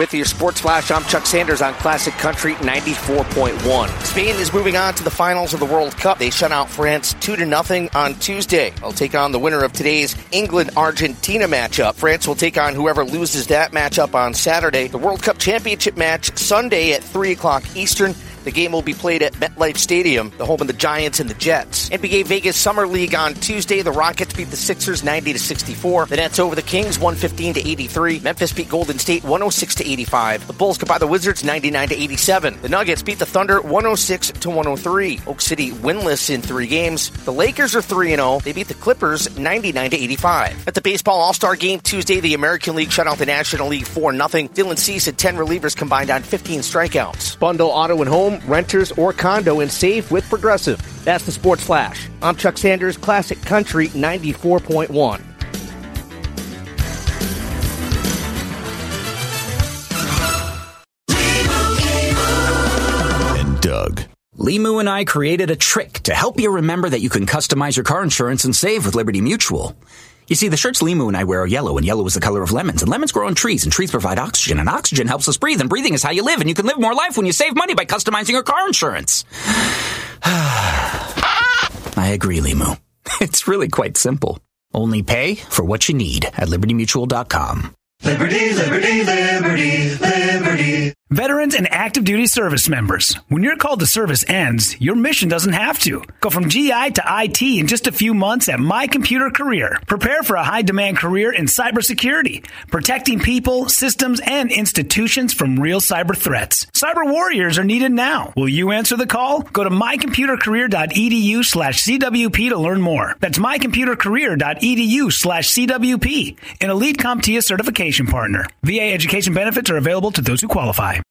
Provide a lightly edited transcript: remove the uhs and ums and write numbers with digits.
with your Sports Flash. I'm Chuck Sanders on Classic Country 94.1. Spain is moving on to the finals of the World Cup. They shut out France 2-0 on Tuesday. They'll take on the winner of today's England-Argentina matchup. France will take on whoever loses that matchup on Saturday. The World Cup Championship match Sunday at 3 o'clock Eastern. The game will be played at MetLife Stadium, the home of the Giants and the Jets. NBA Vegas Summer League on Tuesday. The Rockets beat the Sixers 90-64. The Nets over the Kings 115-83. Memphis beat Golden State 106-85. The Bulls got by the Wizards 99-87. The Nuggets beat the Thunder 106-103. Oak City winless in 3 games. The Lakers are 3-0. They beat the Clippers 99-85. At the Baseball All-Star Game Tuesday, the American League shut out the National League 4-0. Dylan Cease had 10 relievers combined on 15 strikeouts. Bundle auto and home, renters, or condo and save with Progressive. That's the Sports Flash. I'm Chuck Sanders, Classic Country 94.1. And Doug. Limu and I created a trick to help you remember that you can customize your car insurance and save with Liberty Mutual. You see, the shirts Limu and I wear are yellow, and yellow is the color of lemons, and lemons grow on trees, and trees provide oxygen, and oxygen helps us breathe, and breathing is how you live, and you can live more life when you save money by customizing your car insurance. I agree, Limu. It's really quite simple. Only pay for what you need at LibertyMutual.com. Liberty, liberty, liberty, liberty. Veterans and active duty service members. When your call to service ends, your mission doesn't have to. Go from GI to IT in just a few months at My Computer Career. Prepare for a high-demand career in cybersecurity, protecting people, systems, and institutions from real cyber threats. Cyber warriors are needed now. Will you answer the call? Go to mycomputercareer.edu/CWP to learn more. That's mycomputercareer.edu/CWP, an elite CompTIA certification partner. VA education benefits are available to those who qualify.